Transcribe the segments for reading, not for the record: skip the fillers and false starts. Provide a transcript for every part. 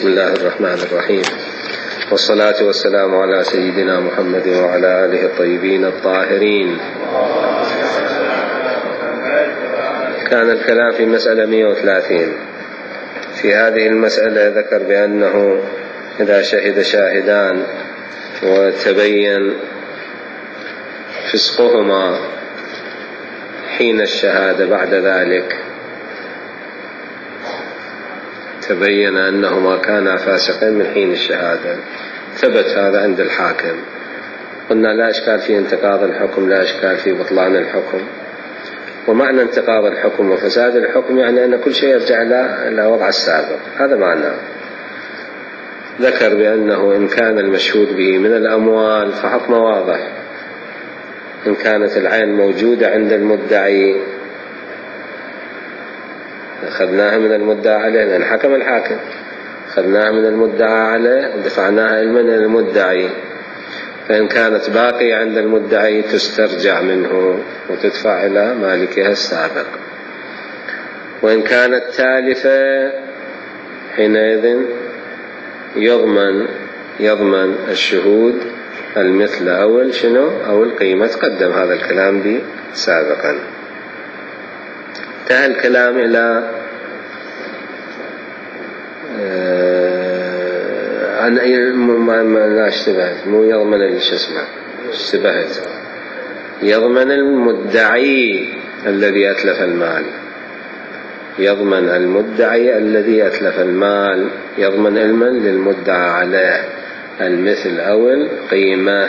بسم الله الرحمن الرحيم، والصلاة والسلام على سيدنا محمد وعلى آله الطيبين الطاهرين. كان الكلام في مسألة 130. في هذه المسألة ذكر بأنه إذا شهد شاهدان وتبين فسقهما حين الشهادة، بعد ذلك تبين أنهما كانا فاسقين من حين الشهادة، ثبت هذا عند الحاكم، قلنا لا إشكال في انتقاض الحكم، لا إشكال في بطلان الحكم. ومعنى انتقاض الحكم وفساد الحكم يعني أن كل شيء يرجع إلى وضع السابق، هذا معناه. ذكر بأنه إن كان المشهود به من الأموال فحكمه واضح، إن كانت العين موجودة عند المدعي أخذناها من المدعى عليه، لأن حكم الحاكم، أخذناها من المدعى عليه ودفعناها من المدعي، فإن كانت باقية عند المدعي تسترجع منه وتدفع إلى مالكها السابق. وإن كانت تالفة حينئذ يضمن الشهود المثل أو القيمة. تقدم هذا الكلام دي سابقا. انتهى الكلام إلى عن لا اشتبهت، مو يضمن اشتبهت، يضمن المدعي الذي أتلف المال، يضمن المدعي الذي أتلف المال، يضمن للمدعى عليه المثل أو القيمة.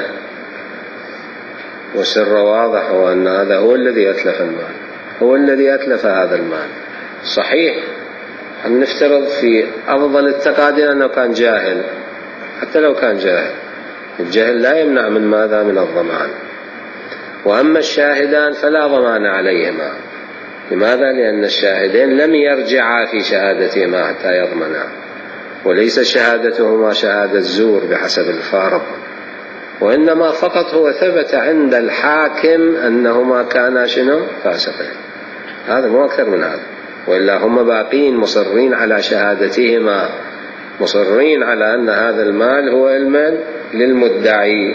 وسر واضح هو أن هذا هو الذي أتلف المال، هو الذي أتلف هذا المال. صحيح أن نفترض في أفضل التقادير أنه كان جاهل، حتى لو كان جاهل، الجهل لا يمنع من ماذا؟ من الضمان. وأما الشاهدان فلا ضمان عليهما. لماذا؟ لأن الشاهدين لم يرجعا في شهادتهما حتى يضمنا، وليس شهادتهما شهادة زور بحسب الفارق، وإنما فقط هو ثبت عند الحاكم أنهما كانا فاسقين، هذا مو أكثر من هذا. وإلا هم باقين مصرين على شهادتهما، مصرين على أن هذا المال هو المال للمدعي،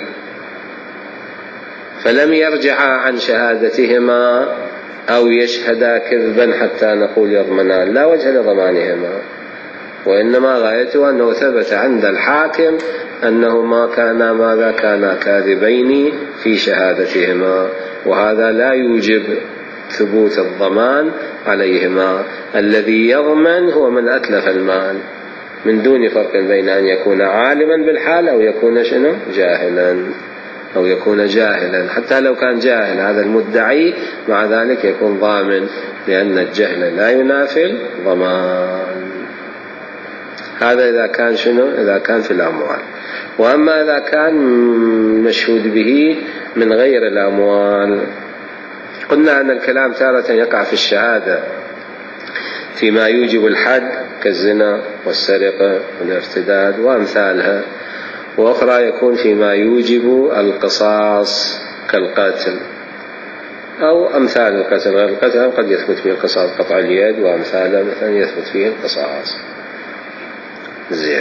فلم يرجعا عن شهادتهما أو يشهدا كذبا حتى نقول يضمنان، لا وجه لضمانهما. وإنما غايته أنه ثبت عند الحاكم أنهما كانا كاذبين في شهادتهما، وهذا لا يوجب ثبوت الضمان عليهما. الذي يضمن هو من أتلف المال، من دون فرق بين أن يكون عالما بالحال أو يكون جاهلا. حتى لو كان جاهل هذا المدعي مع ذلك يكون ضامن، لأن الجهل لا ينافي الضمان. هذا إذا كان إذا كان في الأموال. وأما إذا كان مشهود به من غير الأموال، قلنا أن الكلام تارة يقع في الشهادة فيما يوجب الحد كالزنا والسرقة والارتداد وأمثالها، وأخرى يكون فيما يوجب القصاص كالقتل أو أمثال القتل. غير القتل قد يثبت فيه القصاص، قطع اليد وأمثاله مثلا يثبت فيه القصاص. زين،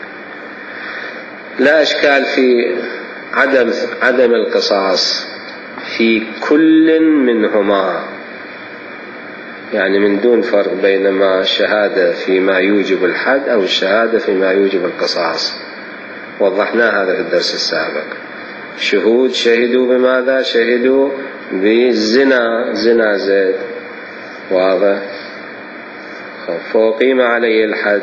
لا إشكال في عدم القصاص في كل منهما، يعني من دون فرق بينما الشهادة فيما يوجب الحد أو الشهادة فيما يوجب القصاص. وضحنا هذا في الدرس السابق. شهود شهدوا بماذا؟ شهدوا بالزنا، زنا زيد، واضح، فأقيم عليه الحد،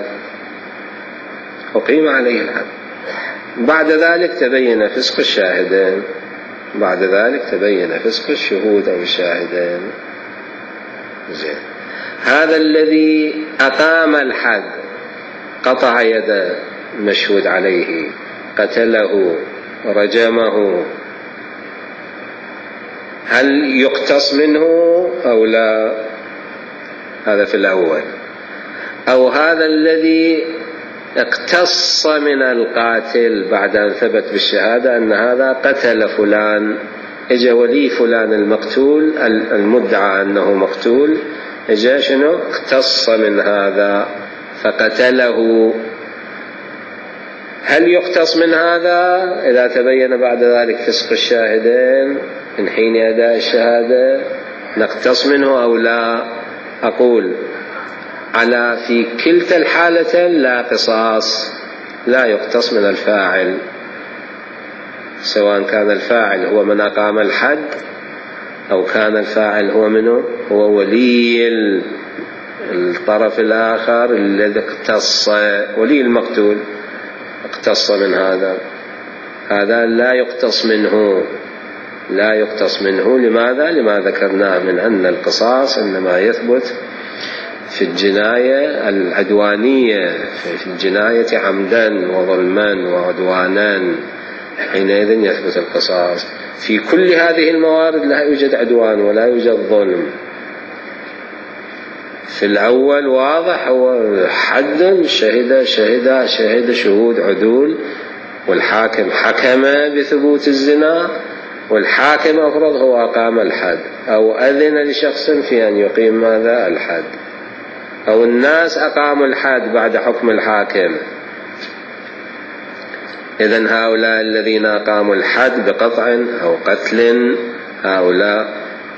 بعد ذلك تبين فسق الشاهدين، بعد ذلك تبين فسق الشهود أو الشاهدين. زين، هذا الذي أقام الحد قطع يد مشهود عليه، قتله، رجمه، هل يقتص منه أو لا؟ هذا في الأول. أو هذا الذي اقتص من القاتل بعد أن ثبت بالشهادة أن هذا قتل فلان، إجا ولي فلان المقتول المدعى أنه مقتول، إجا اقتص من هذا فقتله، هل يقتص من هذا إذا تبين بعد ذلك فسق الشاهدين من حين أداء الشهادة نقتص منه أو لا؟ أقول على في كلتا الحالتين لا قصاص، لا يقتص من الفاعل، سواء كان الفاعل هو من أقام الحد أو كان الفاعل هو منه هو ولي الطرف الآخر الذي اقتص، ولي المقتول اقتص من هذا لا يقتص منه، لا يقتص منه. لماذا؟ لما ذكرناه من أن القصاص إنما يثبت في الجناية العدوانية، في الجناية عمدا وظلما وعدوانا، حينئذ يثبت القصاص. في كل هذه الموارد لا يوجد عدوان ولا يوجد ظلم. في الأول واضح، هو حد شهد شهود عدول، والحاكم حكم بثبوت الزنا، والحاكم أفرض هو أقام الحد أو أذن لشخص في أن يقيم ماذا؟ الحد، أو الناس أقاموا الحد بعد حكم الحاكم. إذن هؤلاء الذين أقاموا الحد بقطع أو قتل، هؤلاء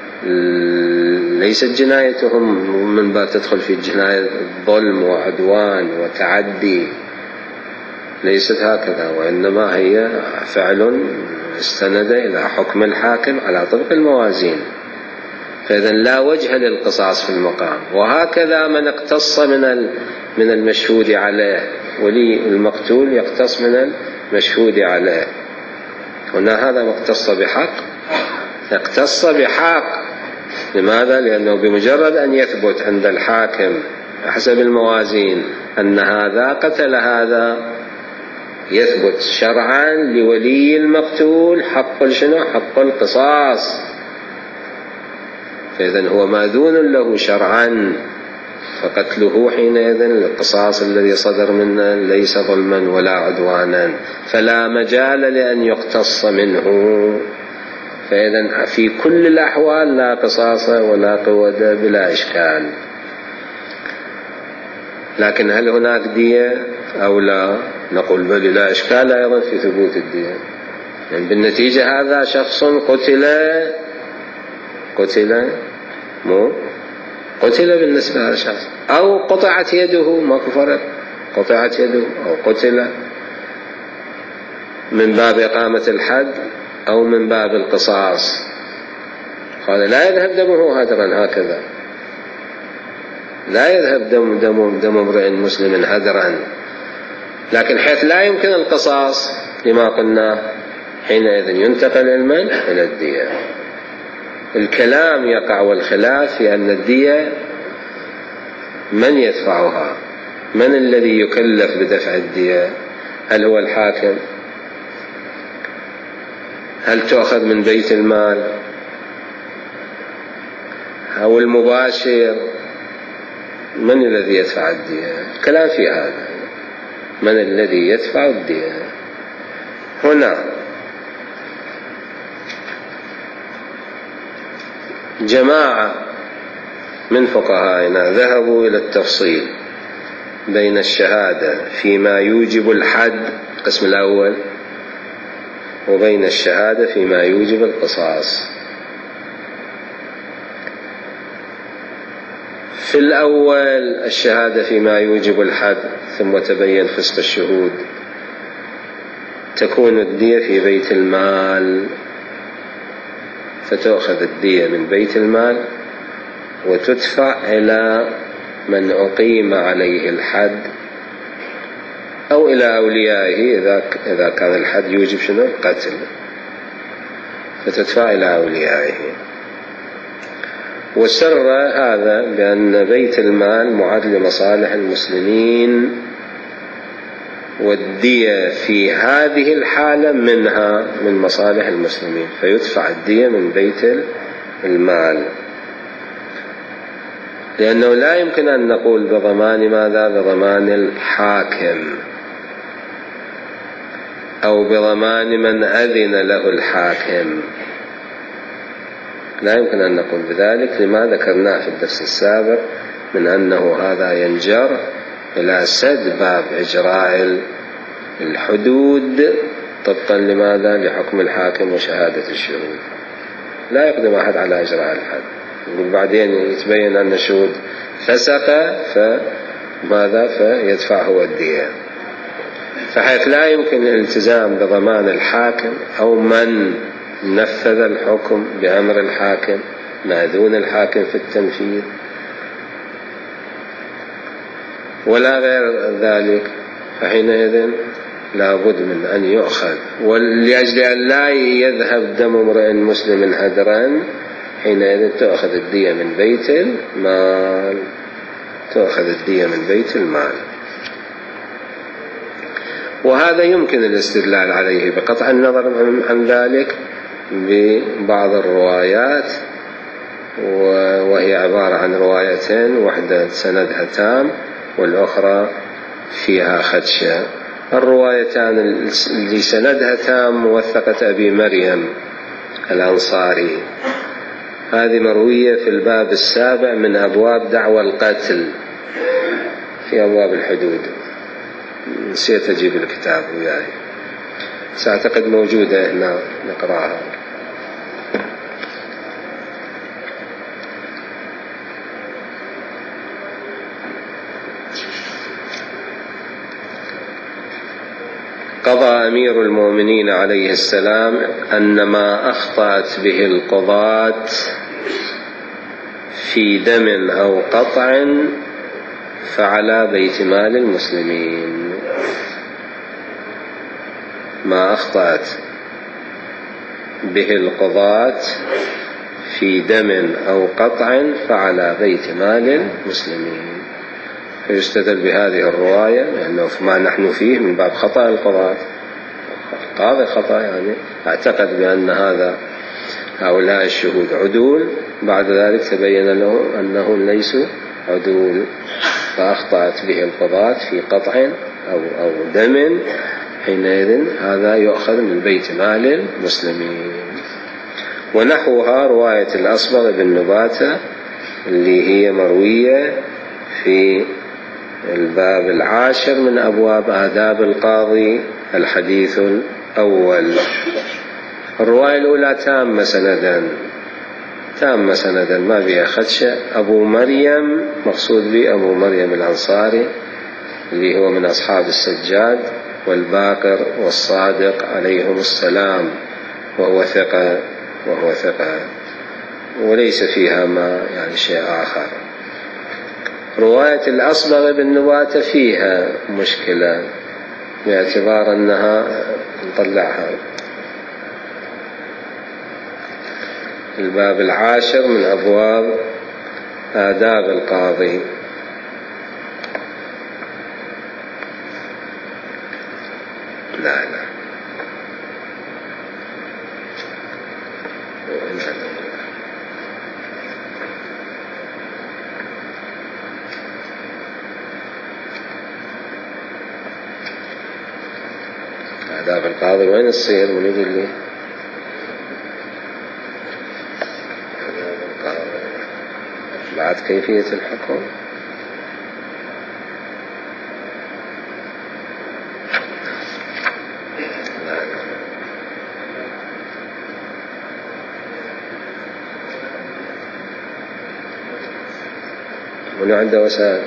ليست جنايتهم من باب تدخل في جناية ظلم وعدوان وتعدي، ليست هكذا، وإنما هي فعل استند إلى حكم الحاكم على طبق الموازين. فإذن لا وجه للقصاص في المقام. وهكذا من اقتص من المشهود عليه، ولي المقتول يقتص من المشهود عليه. هنا هذا مقتص بحق، يقتص بحق. لماذا؟ لأنه بمجرد أن يثبت عند الحاكم حسب الموازين أن هذا قتل هذا، يثبت شرعا لولي المقتول حق حق القصاص. فإذن هو ماذون له شرعا، فقتله حينئذ القصاص الذي صدر منه ليس ظلما ولا عدوانا، فلا مجال لأن يقتص منه. فإذن في كل الأحوال لا قصاص ولا قود بلا إشكال. لكن هل هناك دية أو لا؟ نقول بل لا إشكال أيضا في ثبوت الدية. يعني بالنتيجة هذا شخص قتل بالنسبة لهذا الشخص، أو قطعت يده، ماكو فرق، قطعت يده أو قتل من باب إقامة الحد أو من باب القصاص. قال لا يذهب دمه هدرا، هكذا لا يذهب دم امرئ مسلم هدرا. لكن حيث لا يمكن القصاص لما قلنا، حينئذ ينتقل إلى الدية. الكلام يقع والخلاف في أن الدية من يدفعها، من الذي يكلف بدفع الدية؟ هل هو الحاكم؟ هل تؤخذ من بيت المال أو المباشر؟ من الذي يدفع الدية؟ كلام في هذا، من الذي يدفع الدية؟ هنا جماعة من فقهائنا ذهبوا إلى التفصيل بين الشهادة فيما يوجب الحد القسم الأول، وبين الشهادة فيما يوجب القصاص. في الأول الشهادة فيما يوجب الحد ثم تبين فسق الشهود، تكون الدية في بيت المال، فتأخذ الدية من بيت المال وتدفع إلى من أقيم عليه الحد أو إلى أوليائه إذا كان الحد يوجب شنو؟ القتل، فتدفع إلى أوليائه. وسر هذا بأن بيت المال معد لمصالح المسلمين، والدية في هذه الحالة من مصالح المسلمين، فيدفع الدية من بيت المال. لأنه لا يمكن أن نقول بضمان ماذا؟ بضمان الحاكم أو بضمان من أذن له الحاكم، لا يمكن أن نقول بذلك لما ذكرناه في الدرس السابق من أنه هذا ينجر إلى سد باب إجراء الحدود طبقا لماذا؟ لحكم الحاكم وشهادة الشهود. لا يقدم أحد على إجراء الحد، وبعدين يتبين أن الشهود فسق فماذا؟ فيدفع هو الدية. فحيث لا يمكن الالتزام بضمان الحاكم أو من نفذ الحكم بأمر الحاكم مأذون الحاكم في التنفيذ ولا غير ذلك، فحينئذ لا بد من أن يؤخذ. ولأجل أن لا يذهب دم امرئ مسلم هدرا حينئذ تؤخذ الدية من بيت المال، تؤخذ الدية من بيت المال. وهذا يمكن الاستدلال عليه بقطع النظر عن ذلك ببعض الروايات، وهي عبارة عن روايتين، واحدة سندها تام والأخرى فيها خدشة. الروايتان اللي سندها تام موثقة أبي مريم الأنصاري، هذه مروية في الباب 7 من أبواب دعوى القتل في أبواب الحدود. نسيت أجيب الكتاب وياي، سأعتقد موجودة هنا نقرأها. قضى أمير المؤمنين عليه السلام أن ما أخطأت به القضاة في دم أو قطع فعلى بيت مال المسلمين. ما أخطأت به القضاة في دم أو قطع فعلى بيت مال المسلمين. فيستدل بهذه الرواية لأنه ما نحن فيه من باب خطأ القضاة، القاضي خطأ، يعني اعتقد بأن هؤلاء الشهود عدول، بعد ذلك تبين له أنهم ليسوا عدول، فأخطأت به القضاة في قطع أو دم، حينئذ هذا يؤخذ من بيت مال المسلمين. ونحوها رواية الأصبغ بن نباتة اللي هي مروية في الباب 10 من أبواب آداب القاضي الحديث الأول. الرواية الأولى تامة سندا ما بها خدشة. أبو مريم مقصود به أبو مريم الأنصاري اللي هو من أصحاب السجاد والباقر والصادق عليهم السلام، وهو ثقة وليس فيها ما يعني شيء آخر. رواية الأصبغ بن نباتة فيها مشكلة باعتبار أنها نطلعها الباب 10 من أبواب آداب القاضي. لا آداب القاضي وين تصير؟ من يقول لي آداب القاضي بعد كيفية الحكم. من عنده وسائل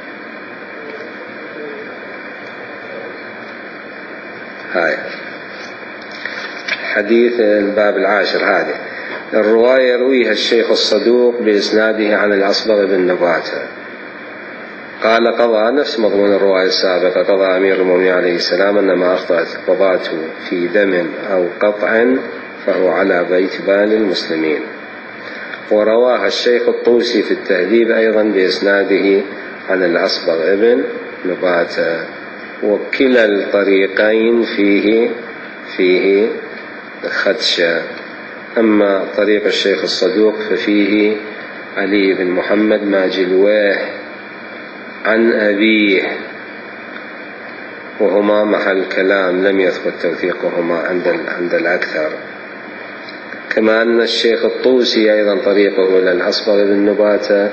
هاي حديث الباب 10 هذه الرواية يرويها الشيخ الصدوق بإسناده عن الأصبغ بن نباتة قال قضى نفس مضمون الرواية السابقة قضى أمير المؤمنين عليه السلام أن ما أخطأت قضاته في دم أو قطع فهو على بيت مال المسلمين. ورواها الشيخ الطوسي في التهذيب أيضا بإسناده عن الأصبغ ابن نباتة. وكلا الطريقين فيه خدشة. أما طريق الشيخ الصدوق ففيه علي بن محمد ماجلويه عن أبيه، وهما محل كلام لم يثبت توثيقهما عند الأكثر. كما أن الشيخ الطوسي أيضا طريقه إلى الأصبغ بن نباتة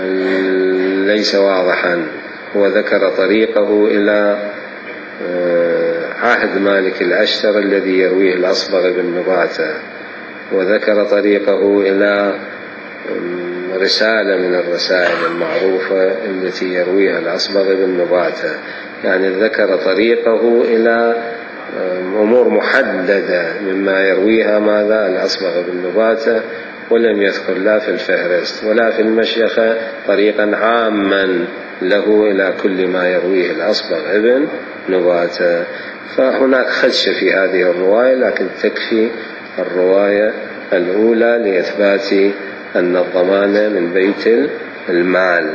ليس واضحا، وذكر طريقه إلى عهد مالك الأشتر الذي يرويه الأصبغ بن نباتة، وذكر طريقه إلى رسالة من الرسائل المعروفة التي يرويها الأصبغ بن نباتة، يعني ذكر طريقه إلى أمور محددة مما يرويها ماذا الأصبغ بن نباتة، ولم يذكر لا في الفهرست ولا في المشيخة طريقا عاما له إلى كل ما يرويه الأصبغ ابن نباتة. فهناك خدشة في هذه الرواية، لكن تكفي الرواية الأولى لإثبات أن الضمان من بيت المال.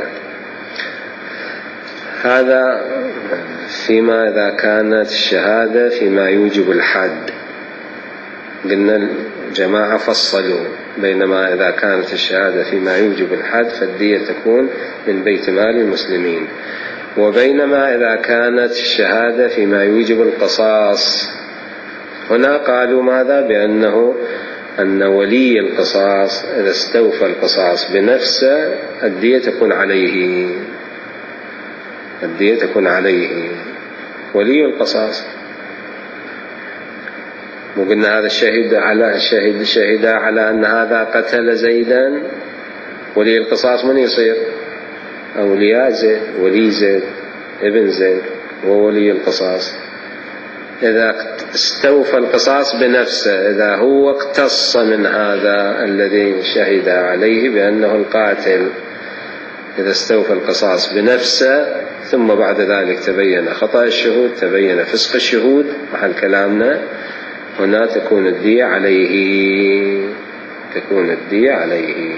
هذا فيما إذا كانت الشهادة فيما يوجب الحد. قلنا الجماعة فصلوا بينما إذا كانت الشهادة فيما يوجب الحد فالدية تكون من بيت مال المسلمين، وبينما إذا كانت الشهادة فيما يوجب القصاص. هنا قالوا ماذا؟ بأنه أن ولي القصاص إذا استوفى القصاص بنفسه الدية تكون عليه، الدية تكون عليه ولي القصاص. وقلنا هذا الشهيد على أن هذا قتل زيدا، ولي القصاص من يصير؟ أولياء زيد، ولي زيد ابن زيد وولي القصاص. إذا استوفى القصاص بنفسه، إذا هو اقتص من هذا الذي شهد عليه بأنه القاتل، إذا استوفى القصاص بنفسه ثم بعد ذلك تبين خطأ الشهود، تبين فسق الشهود محل كلامنا، هنا تكون الدية عليه، تكون الدية عليه.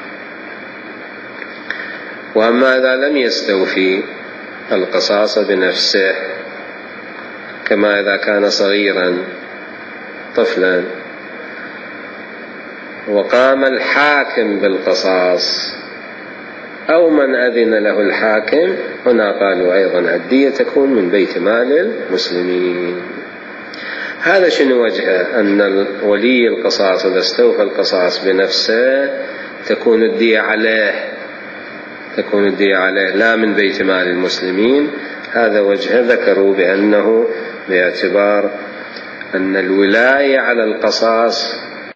وأما إذا لم يستوفي القصاص بنفسه، كما إذا كان صغيرا طفلا وقام الحاكم بالقصاص أو من أذن له الحاكم، هنا قالوا أيضا الدية تكون من بيت مال المسلمين. هذا شنو وجهه؟ أن ولي القصاص إذا استوفى القصاص بنفسه تكون الدية عليه، تكون الدية عليه لا من بيت مال المسلمين. هذا وجهه ذكروا بأنه باعتبار أن الولاية على القصاص